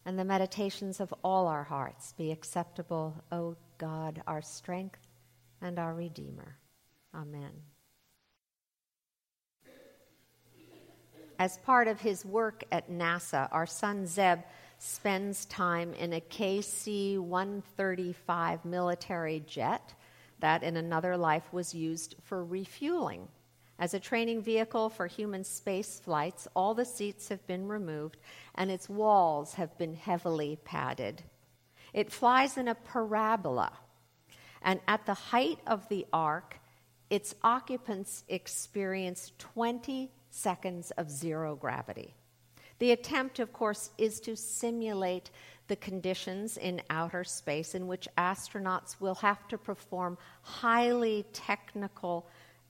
and the meditations of all our hearts be acceptable, O God, our strength and our Redeemer. Amen. As part of his work at NASA, our son Zeb spends time in a KC-135 military jet that in another life was used for refueling. As a training vehicle for human space flights, all the seats have been removed and its walls have been heavily padded. It flies in a parabola, and at the height of the arc, its occupants experience 20 seconds of zero gravity. The attempt, of course, is to simulate the conditions in outer space in which astronauts will have to perform highly technical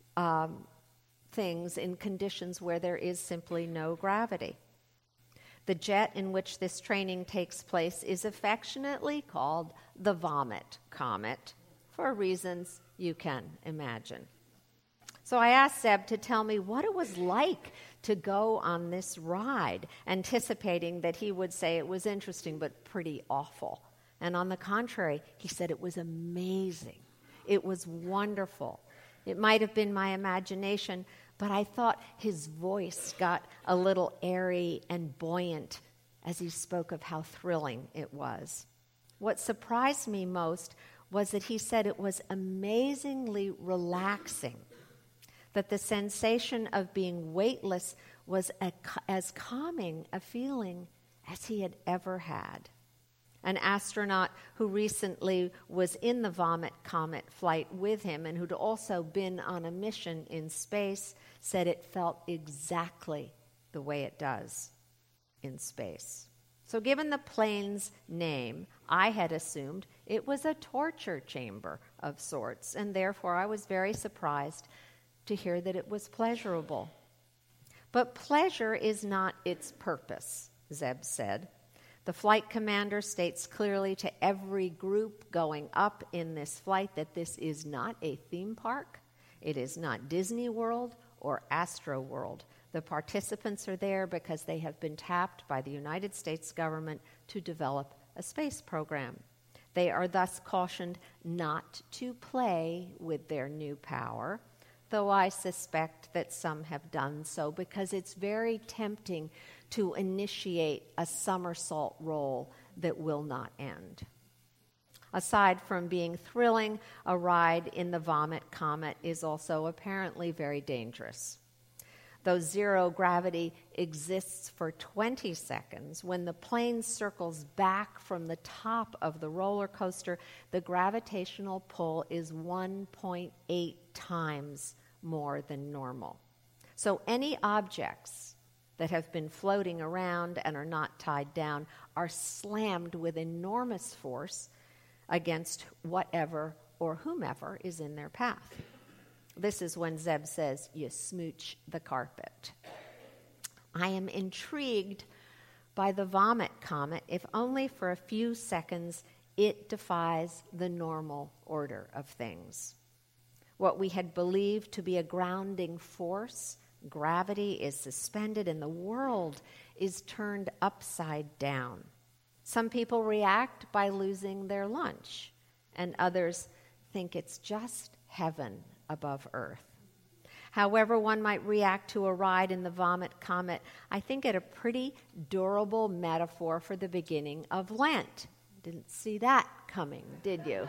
things in conditions where there is simply no gravity. The jet in which this training takes place is affectionately called the Vomit Comet, for reasons you can imagine. So I asked Zeb to tell me what it was like to go on this ride, anticipating that he would say it was interesting but pretty awful. And on the contrary, he said it was amazing. It was wonderful. It might have been my imagination, but I thought his voice got a little airy and buoyant as he spoke of how thrilling it was. What surprised me most was that he said it was amazingly relaxing, that the sensation of being weightless was as calming a feeling as he had ever had. An astronaut who recently was in the Vomit Comet flight with him and who'd also been on a mission in space said it felt exactly the way it does in space. So given the plane's name, I had assumed it was a torture chamber of sorts, and therefore I was very surprised to hear that it was pleasurable. But pleasure is not its purpose, Zeb said. The flight commander states clearly to every group going up in this flight that this is not a theme park. It is not Disney World or Astro World. The participants are there because they have been tapped by the United States government to develop a space program. They are thus cautioned not to play with their new power, though I suspect that some have done so because it's very tempting to initiate a somersault roll that will not end. Aside from being thrilling, a ride in the Vomit Comet is also apparently very dangerous. Though zero gravity exists for 20 seconds, when the plane circles back from the top of the roller coaster, the gravitational pull is 1.8 times more than normal. So any objects that have been floating around and are not tied down are slammed with enormous force against whatever or whomever is in their path. This is when Zeb says, you smooch the carpet. I am intrigued by the Vomit Comet, if only for a few seconds it defies the normal order of things. What we had believed to be a grounding force, gravity, is suspended and the world is turned upside down. Some people react by losing their lunch, and others think it's just heaven above earth. However one might react to a ride in the Vomit Comet, I think it a pretty durable metaphor for the beginning of Lent. Didn't see that coming, did you?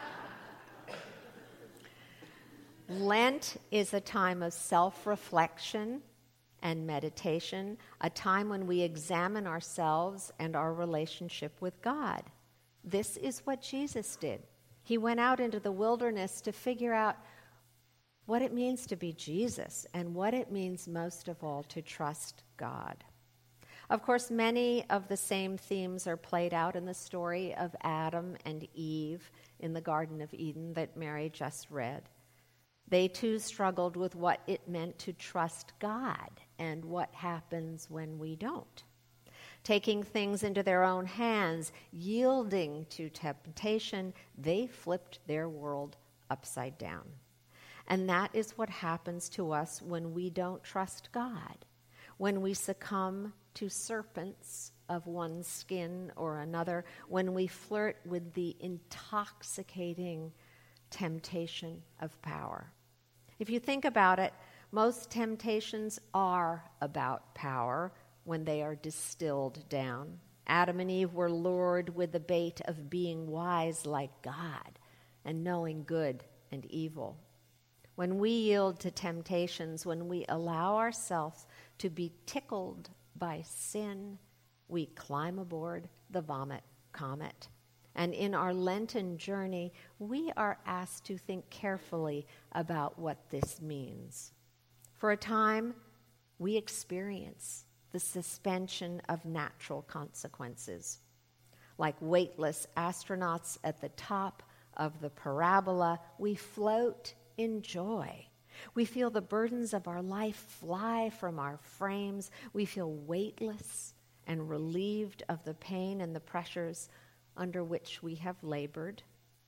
Lent is a time of self-reflection and meditation, a time when we examine ourselves and our relationship with God. This is what Jesus did. He went out into the wilderness to figure out what it means to be Jesus and what it means most of all to trust God. Of course, many of the same themes are played out in the story of Adam and Eve in the Garden of Eden that Mary just read. They too struggled with what it meant to trust God and what happens when we don't. Taking things into their own hands, yielding to temptation, they flipped their world upside down. And that is what happens to us when we don't trust God, when we succumb to serpents of one skin or another, when we flirt with the intoxicating temptation of power. If you think about it, most temptations are about power when they are distilled down. Adam and Eve were lured with the bait of being wise like God and knowing good and evil. When we yield to temptations, when we allow ourselves to be tickled by sin, we climb aboard the vomit comet. And in our Lenten journey, we are asked to think carefully about what this means. For a time, we experience the suspension of natural consequences. Like weightless astronauts at the top of the parabola, we float in joy. We feel the burdens of our life fly from our frames. We feel weightless and relieved of the pain and the pressures under which we have labored.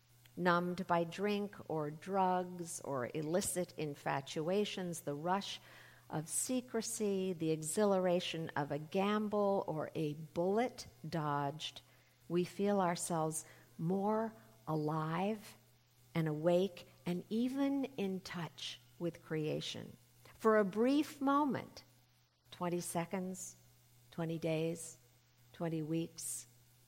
Numbed by drink or drugs or illicit infatuations, the rush of secrecy, the exhilaration of a gamble or a bullet dodged, we feel ourselves more alive and awake and even in touch with creation. For a brief moment, 20 seconds, 20 days, 20 weeks,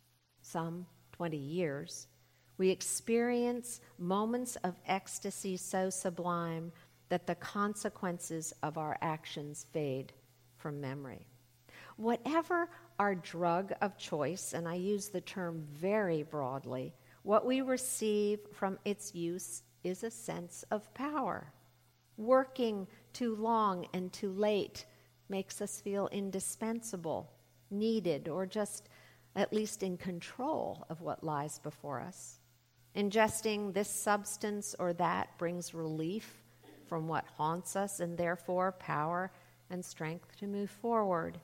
some 20 years, we experience moments of ecstasy so sublime that the consequences of our actions fade from memory. Whatever our drug of choice, and I use the term very broadly, what we receive from its use is a sense of power. Working too long and too late makes us feel indispensable, needed, or just at least in control of what lies before us. Ingesting this substance or that brings relief from what haunts us and therefore power and strength to move forward.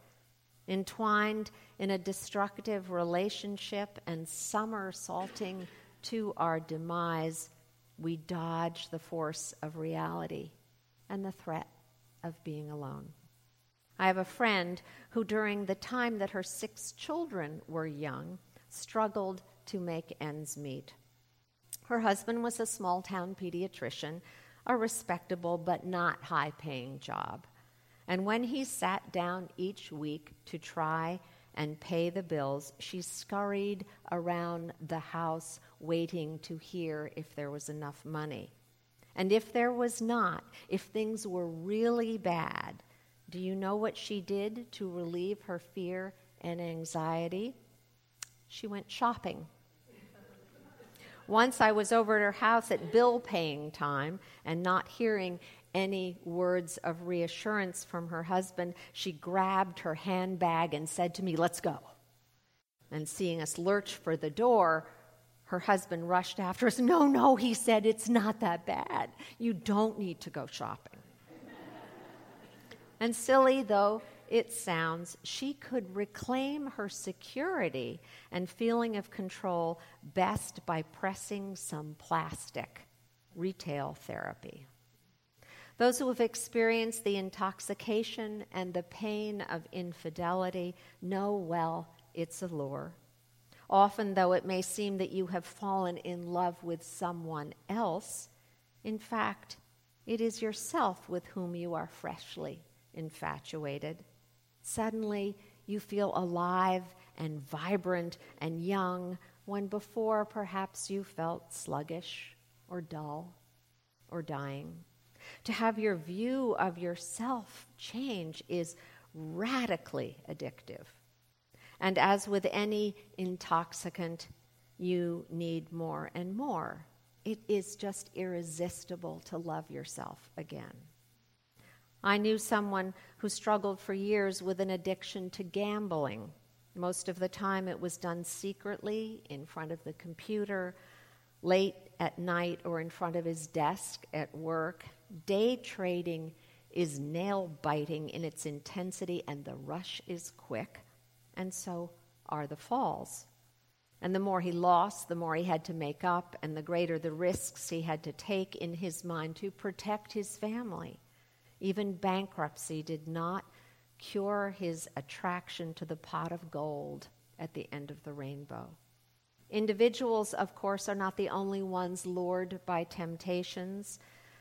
Entwined in a destructive relationship and somersaulting to our demise, we dodge the force of reality and the threat of being alone. I have a friend who, during the time that her 6 children were young, struggled to make ends meet. Her husband was a small-town pediatrician, a respectable but not high-paying job. And when he sat down each week to try and pay the bills, she scurried around the house waiting to hear if there was enough money. And if there was not, if things were really bad, do you know what she did to relieve her fear and anxiety? She went shopping. Once I was over at her house at bill-paying time, and not hearing any words of reassurance from her husband, she grabbed her handbag and said to me, "Let's go." And seeing us lurch for the door, her husband rushed after us. No, he said, "It's not that bad. You don't need to go shopping." And silly though it sounds, she could reclaim her security and feeling of control best by pressing some plastic. Retail therapy. Those who have experienced the intoxication and the pain of infidelity know well its allure. Often, though it may seem that you have fallen in love with someone else, in fact, it is yourself with whom you are freshly infatuated. Suddenly, you feel alive and vibrant and young when before perhaps you felt sluggish or dull or dying. To have your view of yourself change is radically addictive. And as with any intoxicant, you need more and more. It is just irresistible to love yourself again. I knew someone who struggled for years with an addiction to gambling. Most of the time it was done secretly in front of the computer, late at night or in front of his desk at work. Day trading is nail-biting in its intensity, and the rush is quick, and so are the falls. And the more he lost, the more he had to make up, and the greater the risks he had to take in his mind to protect his family. Even bankruptcy did not cure his attraction to the pot of gold at the end of the rainbow. Individuals, of course, are not the only ones lured by temptations.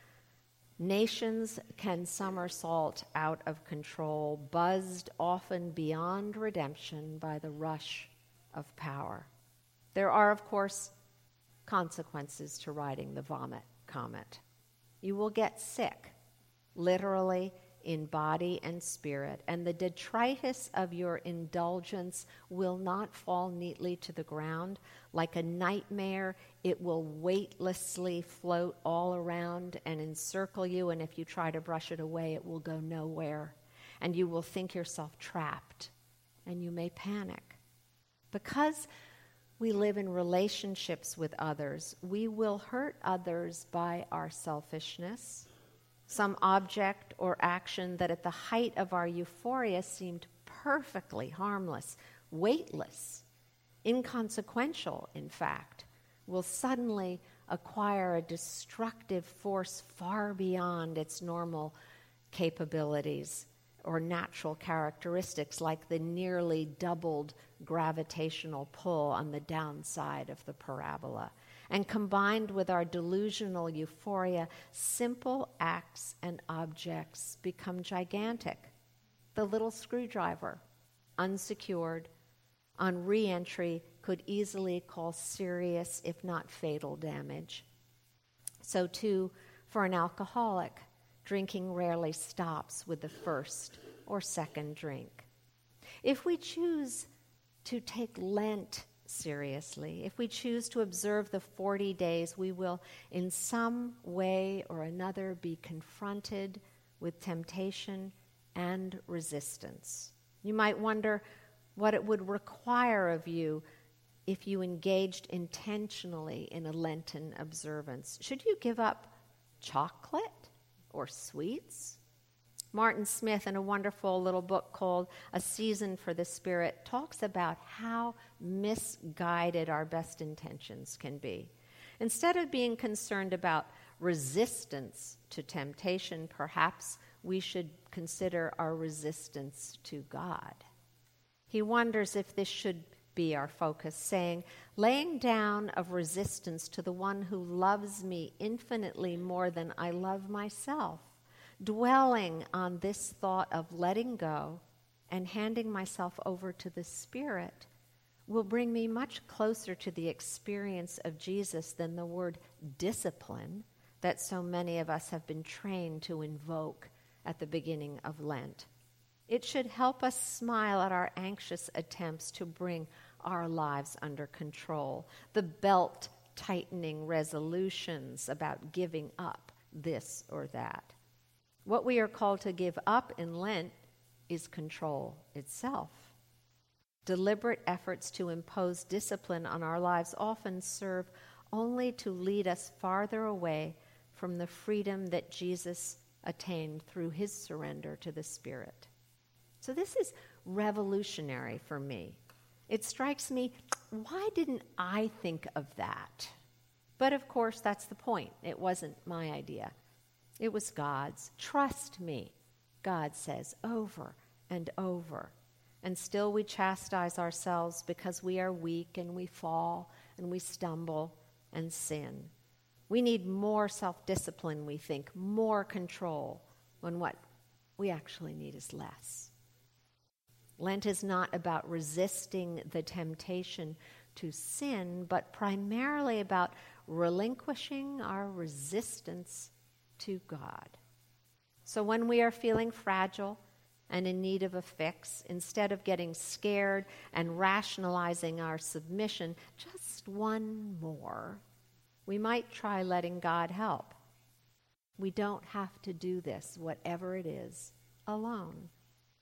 Nations can somersault out of control, buzzed often beyond redemption by the rush of power. There are, of course, consequences to riding the vomit comet. You will get sick, literally in body and spirit, and the detritus of your indulgence will not fall neatly to the ground. Like a nightmare, it will weightlessly float all around and encircle you, and if you try to brush it away, it will go nowhere, and you will think yourself trapped, and you may panic. Because we live in relationships with others, we will hurt others by our selfishness. Some object or action that at the height of our euphoria seemed perfectly harmless, weightless, inconsequential, in fact, will suddenly acquire a destructive force far beyond its normal capabilities or natural characteristics, like the nearly doubled gravitational pull on the downside of the parabola. And combined with our delusional euphoria, simple acts and objects become gigantic. The little screwdriver, unsecured, on re-entry, could easily cause serious, if not fatal, damage. So too, for an alcoholic, drinking rarely stops with the first or second drink. If we choose to take Lent seriously, if we choose to observe the 40 days, we will in some way or another be confronted with temptation and resistance. You might wonder what it would require of you if you engaged intentionally in a Lenten observance. Should you give up chocolate or sweets? Martin Smith, in a wonderful little book called A Season for the Spirit, talks about how misguided our best intentions can be. Instead of being concerned about resistance to temptation, perhaps we should consider our resistance to God. He wonders if this should be our focus, saying, laying down of resistance to the one who loves me infinitely more than I love myself. Dwelling on this thought of letting go and handing myself over to the Spirit will bring me much closer to the experience of Jesus than the word discipline that so many of us have been trained to invoke at the beginning of Lent. It should help us smile at our anxious attempts to bring our lives under control, the belt-tightening resolutions about giving up this or that. What we are called to give up in Lent is control itself. Deliberate efforts to impose discipline on our lives often serve only to lead us farther away from the freedom that Jesus attained through his surrender to the Spirit. So this is revolutionary for me. It strikes me, why didn't I think of that? But of course, that's the point. It wasn't my idea. It was God's. Trust me, God says over and over. And still we chastise ourselves because we are weak and we fall and we stumble and sin. We need more self-discipline, we think, more control, when what we actually need is less. Lent is not about resisting the temptation to sin, but primarily about relinquishing our resistance to God. So when we are feeling fragile and in need of a fix, instead of getting scared and rationalizing our submission, just one more, we might try letting God help. We don't have to do this, whatever it is, alone.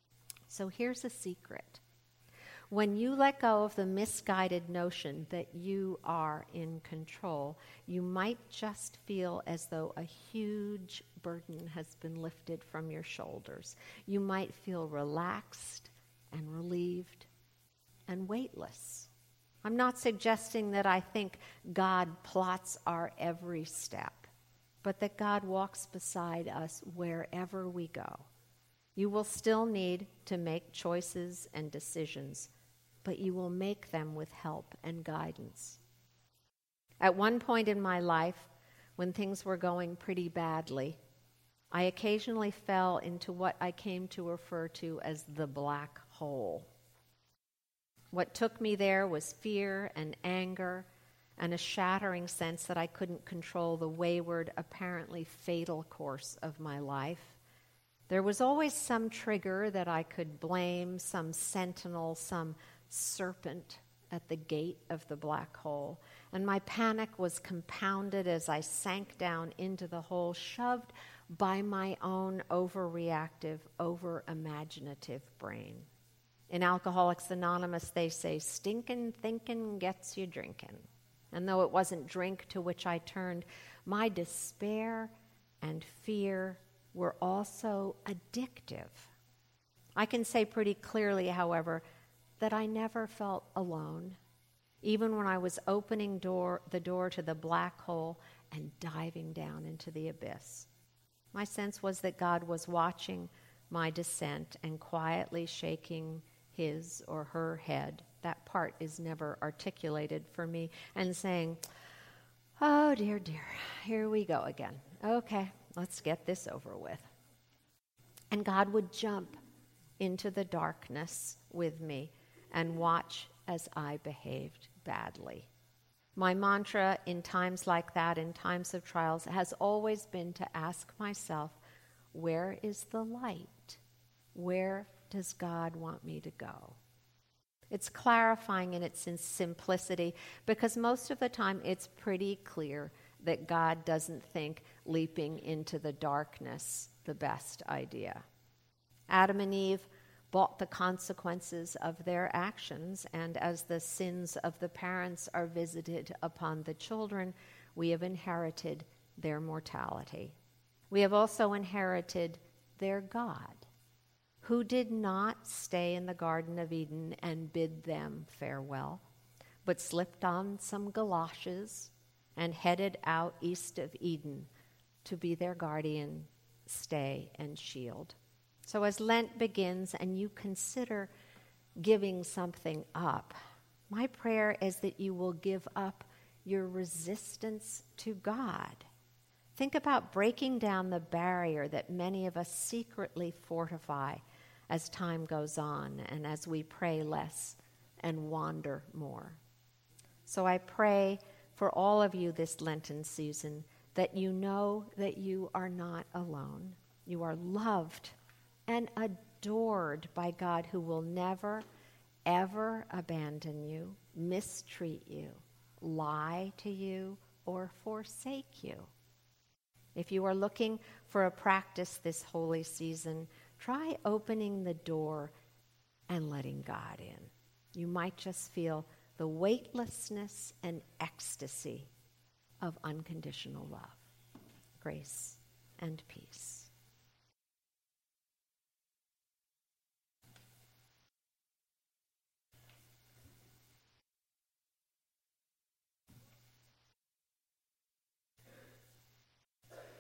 So here's a secret. When you let go of the misguided notion that you are in control, you might just feel as though a huge burden has been lifted from your shoulders. You might feel relaxed and relieved and weightless. I'm not suggesting that I think God plots our every step, but that God walks beside us wherever we go. You will still need to make choices and decisions, but you will make them with help and guidance. At one point in my life, when things were going pretty badly, I occasionally fell into what I came to refer to as the black hole. What took me there was fear and anger and a shattering sense that I couldn't control the wayward, apparently fatal course of my life. There was always some trigger that I could blame, some sentinel, some serpent at the gate of the black hole. And my panic was compounded as I sank down into the hole, shoved by my own overreactive, over-imaginative brain. In Alcoholics Anonymous, they say, stinkin' thinkin' gets you drinkin'. And though it wasn't drink to which I turned, my despair and fear were also addictive. I can say pretty clearly, however, that I never felt alone, even when I was opening the door to the black hole and diving down into the abyss. My sense was that God was watching my descent and quietly shaking his or her head. That part is never articulated for me, and saying, oh, dear, dear, here we go again. Okay, let's get this over with. And God would jump into the darkness with me and watch as I behaved badly. My mantra in times like that, in times of trials, has always been to ask myself, where is the light? Where does God want me to go? It's clarifying in its simplicity, because most of the time it's pretty clear that God doesn't think leaping into the darkness the best idea. Adam and Eve bought the consequences of their actions, and as the sins of the parents are visited upon the children, we have inherited their mortality. We have also inherited their God, who did not stay in the Garden of Eden and bid them farewell, but slipped on some galoshes and headed out east of Eden to be their guardian, stay, and shield. So as Lent begins and you consider giving something up, my prayer is that you will give up your resistance to God. Think about breaking down the barrier that many of us secretly fortify as time goes on and as we pray less and wander more. So I pray for all of you this Lenten season that you know that you are not alone. You are loved and adored by God, who will never, ever abandon you, mistreat you, lie to you, or forsake you. If you are looking for a practice this holy season, try opening the door and letting God in. You might just feel the weightlessness and ecstasy of unconditional love. Grace and peace.